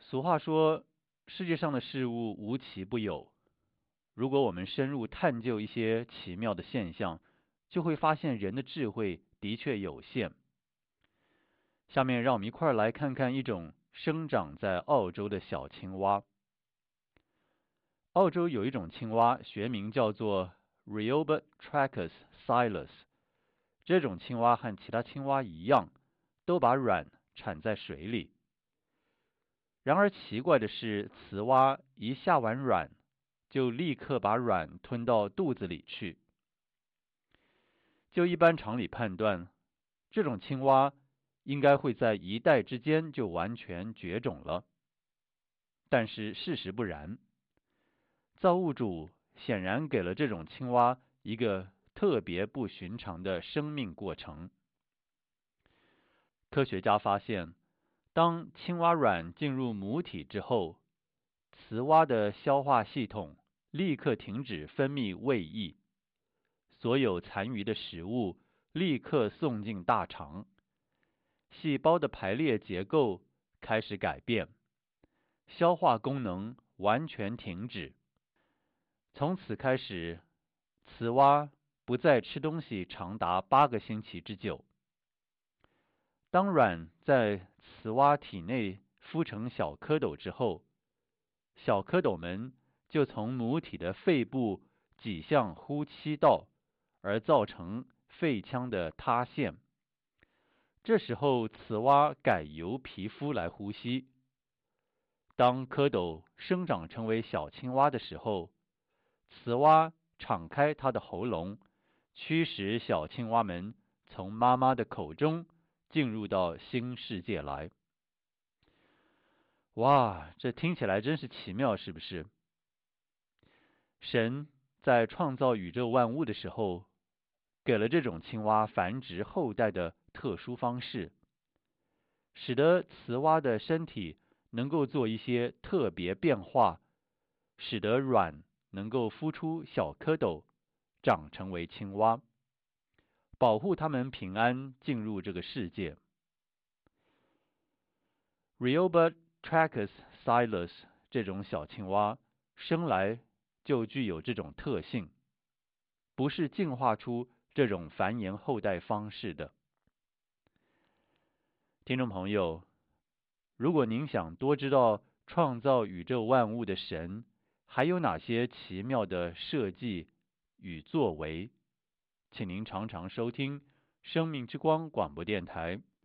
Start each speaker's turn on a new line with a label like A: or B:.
A: 俗话说，世界上的事物无奇不有。如果我们深入探究一些奇妙的现象，就会发现人的智慧的确有限。下面让我们一块儿来看看一种生长在澳洲的小青蛙。澳洲有一种青蛙，学名叫做 Rheobatrachus silus。这种青蛙和其他青蛙一样，都把卵产在水里。然而奇怪的是，雌蛙一下完卵，就立刻把卵吞到肚子里去。就一般常理判断，这种青蛙应该会在一代之间就完全绝种了。但是事实不然，造物主显然给了这种青蛙一个特别不寻常的生命过程。科学家发现，当青蛙卵进入母体之后，雌蛙的消化系统立刻停止分泌胃液，所有残余的食物立刻送进大肠，细胞的排列结构开始改变，消化功能完全停止。从此开始，雌蛙不再吃东西长达8个星期之久。当卵在雌蛙体内孵成小蝌蚪之后，小蝌蚪们就从母体的肺部挤向呼气道，而造成肺腔的塌陷。这时候，雌蛙改由皮肤来呼吸。当蝌蚪生长成为小青蛙的时候，雌蛙敞开它的喉咙，驱使小青蛙们从妈妈的口中进入到新世界来。哇，这听起来真是奇妙，是不是？神在创造宇宙万物的时候，给了这种青蛙繁殖后代的特殊方式，使得雌蛙的身体能够做一些特别变化，使得卵能够孵出小蝌蚪，长成为青蛙，保护它们平安进入这个世界。Rheobatrachus silus 这种小青蛙生来就具有这种特性，不是进化出这种繁衍后代方式的。听众朋友，如果您想多知道创造宇宙万物的神还有哪些奇妙的设计与作为，请您常常收听生命之光广播电台。